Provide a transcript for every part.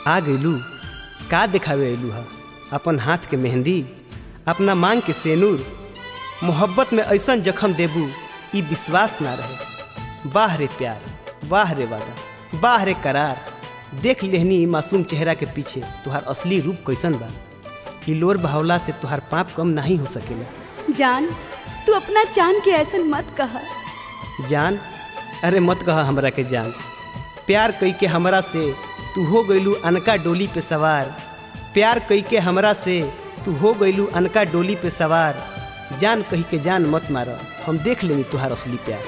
आ गइलू का दिखावे अइलू हा अपन हाथ के मेहंदी अपना मांग के सेनूर मोहब्बत में ऐसा जख्म देबू ई विश्वास ना रहे। वाह रे प्यार, वाह रे वादा, वाह रे करार। देख लेहनी मासूम चेहरा के पीछे तुहार असली रूप कैसन बा। ई लोर बहावला से तुहार पाप कम नहीं हो सकेला। जान तू अपना जान के ऐसन मत कहा। जान? अरे मत कहा हमरा के जान। प्यार कई के हमरा से तू हो गइलू अनका डोली पे सवार। प्यार कई के हमरा से तू हो गइलू अनका डोली पे सवार। जान कही के जान मत मारा, हम देख लेंगे तुहार असली प्यार।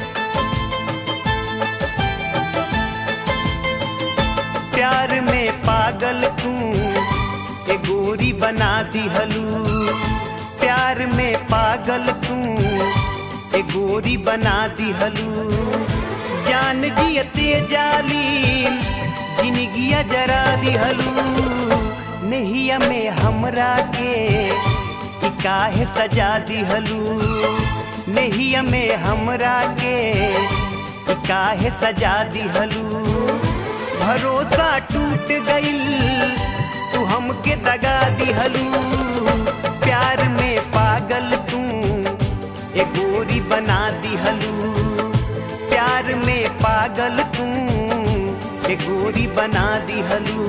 प्यार में पागल तू ए गोरी बना दिहलू। प्यार में पागल तू ए गोरी बना दिहलू। जान जियते जालीम जिंदगिया जरा दिहलू। नहिया में हमरा के काहे सजा दिहलू। नहिया में हमरा के काहे सजा दिहलू। भरोसा टूट गइल तू हमके दगा दिहलू। प्यार में पागल तू ए गोरी बना दिहलू। प्यार में पागल तू ए गोरी बना दिहलू।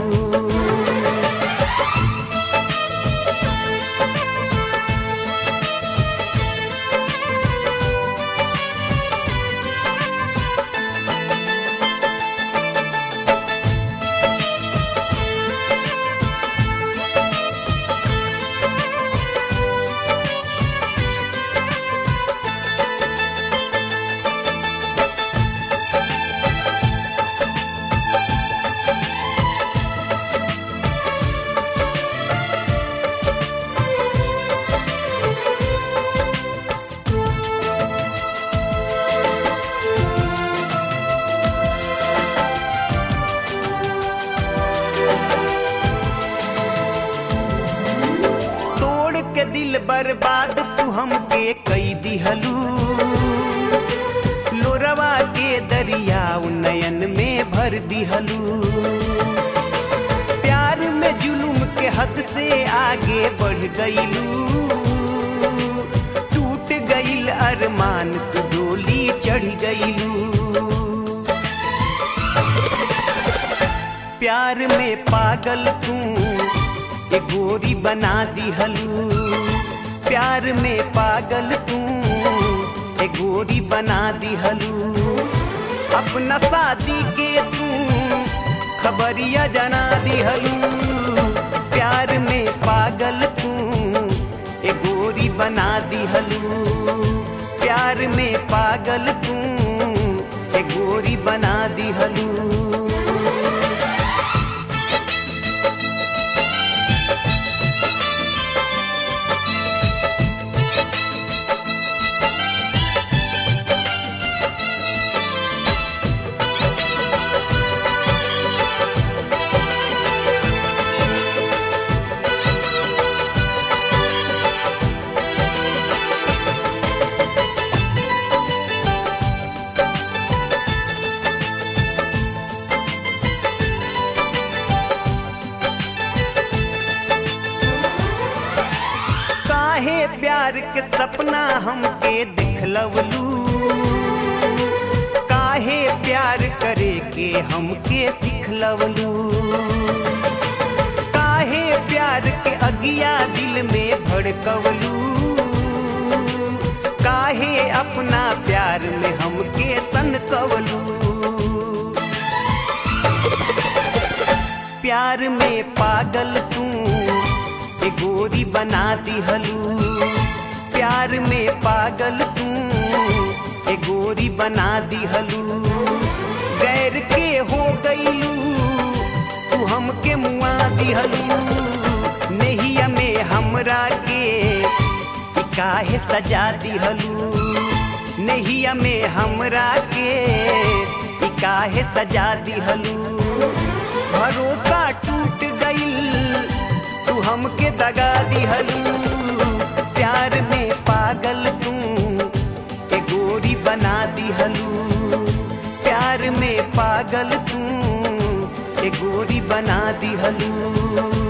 बर्बाद तू हमके कई दिहलू। लोरवा के दरिया नयन में भर दिहलू। प्यार में जुलुम के हद से आगे बढ़ गइलू। टूट गइल अरमान तू डोली चढ़ गइलू। प्यार में पागल तू ए गोरी बना दिहलू। प्यार में पागल तू ए गोरी बना दिहलू। अपना शादी के तू खबरिया जना दिहलू। प्यार में पागल तू ए गोरी बना दिहलू। प्यार में पागल तू ए गोरी बना दिहलू। प्यार के सपना हमके दिखलवलू। काहे प्यार करे के हमके सिखलवलू। काहे प्यार के अगिया दिल में भड़कवलू। काहे अपना प्यार में हमके सनकवलू। प्यार में पागल तू ए गोरी बना दिहलू। प्यार में पागल तू ए गोरी बना दिहलू। गैर के हो गइलू तू हमके मुआ दिहलू। नहिया में हमरा के काहे सजा दिहलू। नहिया में हमरा के काहे सजा दिहलू। भरोसा टूट गइल तू हमके दगा दिहलू। प्यार में पागल तू ए गोरी बना दिहलू। प्यार में पागल तू के गोरी बना दिहलू।